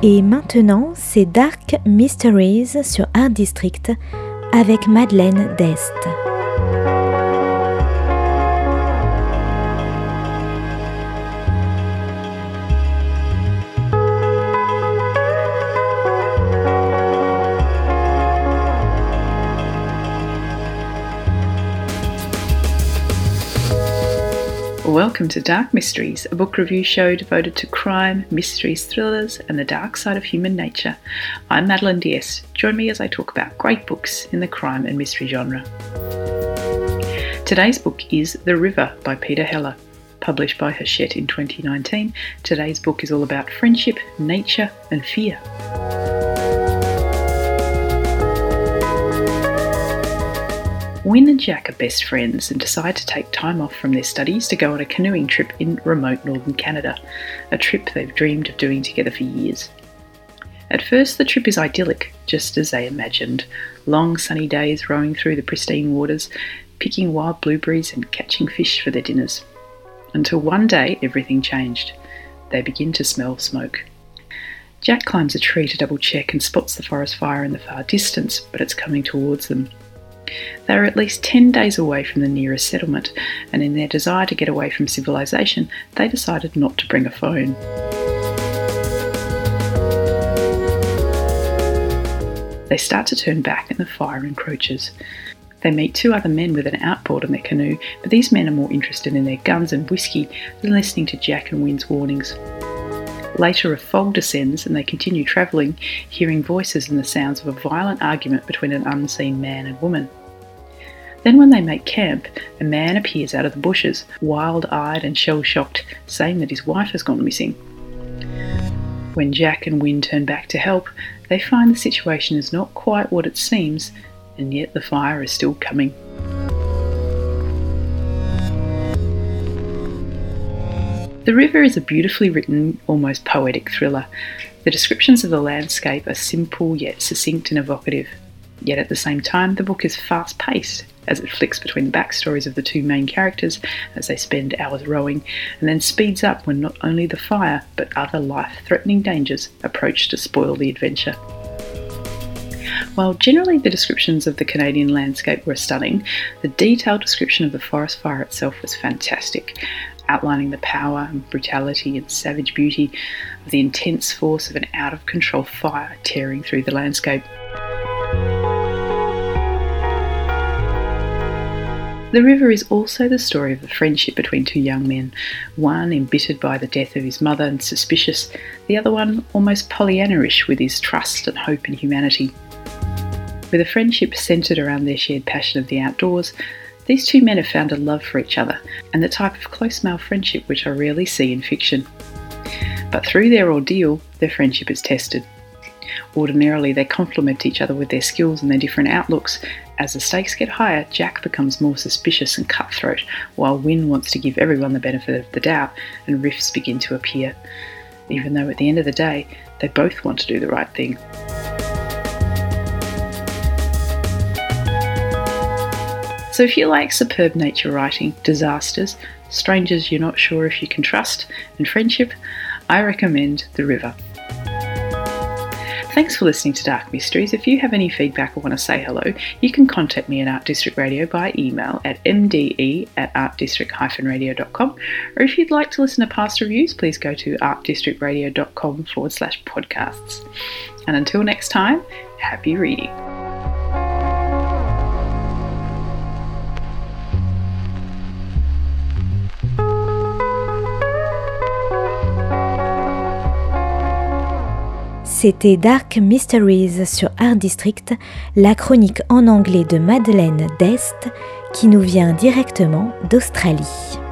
Et maintenant, c'est Dark Mysteries sur Art District avec Madeleine Dest. Welcome to Dark Mysteries, a book review show devoted to crime, mysteries, thrillers, and the dark side of human nature. I'm Madeleine Dest. Join me as I talk about great books in the crime and mystery genre. Today's book is The River by Peter Heller. Published by Hachette in 2019, today's book is all about friendship, nature, and fear. Wyn and Jack are best friends and decide to take time off from their studies to go on a canoeing trip in remote northern Canada, a trip they've dreamed of doing together for years. At first, the trip is idyllic, just as they imagined. Long sunny days rowing through the pristine waters, picking wild blueberries and catching fish for their dinners. Until one day, everything changed. They begin to smell smoke. Jack climbs a tree to double check and spots the forest fire in the far distance, but it's coming towards them. They are at least 10 days away from the nearest settlement, and in their desire to get away from civilization, they decided not to bring a phone. They start to turn back and the fire encroaches. They meet two other men with an outboard on their canoe, but these men are more interested in their guns and whiskey than listening to Jack and Wyn's warnings. Later, a fog descends and they continue travelling, hearing voices and the sounds of a violent argument between an unseen man and woman. Then when they make camp, a man appears out of the bushes, wild-eyed and shell-shocked, saying that his wife has gone missing. When Jack and Wyn turn back to help, they find the situation is not quite what it seems, and yet the fire is still coming. The River is a beautifully written, almost poetic thriller. The descriptions of the landscape are simple yet succinct and evocative. Yet at the same time, the book is fast-paced as it flicks between the backstories of the two main characters as they spend hours rowing, and then speeds up when not only the fire but other life-threatening dangers approach to spoil the adventure. While generally the descriptions of the Canadian landscape were stunning, the detailed description of the forest fire itself was fantastic, outlining the power and brutality and savage beauty of the intense force of an out-of-control fire tearing through the landscape. The River is also the story of the friendship between two young men, one embittered by the death of his mother and suspicious, the other one almost Pollyanna-ish with his trust and hope in humanity. With a friendship centred around their shared passion of the outdoors, these two men have found a love for each other and the type of close male friendship which I rarely see in fiction. But through their ordeal, their friendship is tested. Ordinarily, they complement each other with their skills and their different outlooks. As the stakes get higher, Jack becomes more suspicious and cutthroat, while Wyn wants to give everyone the benefit of the doubt, and rifts begin to appear, even though at the end of the day, they both want to do the right thing. So if you like superb nature writing, disasters, strangers you're not sure if you can trust, and friendship, I recommend The River. Thanks for listening to Dark Mysteries. If you have any feedback or want to say hello, you can contact me at Art District Radio by email at mde@artdistrict-radio.com, or if you'd like to listen to past reviews, please go to artdistrictradio.com/podcasts. And until next time, happy reading. C'était Dark Mysteries sur Art District, la chronique en anglais de Madeleine Dest qui nous vient directement d'Australie.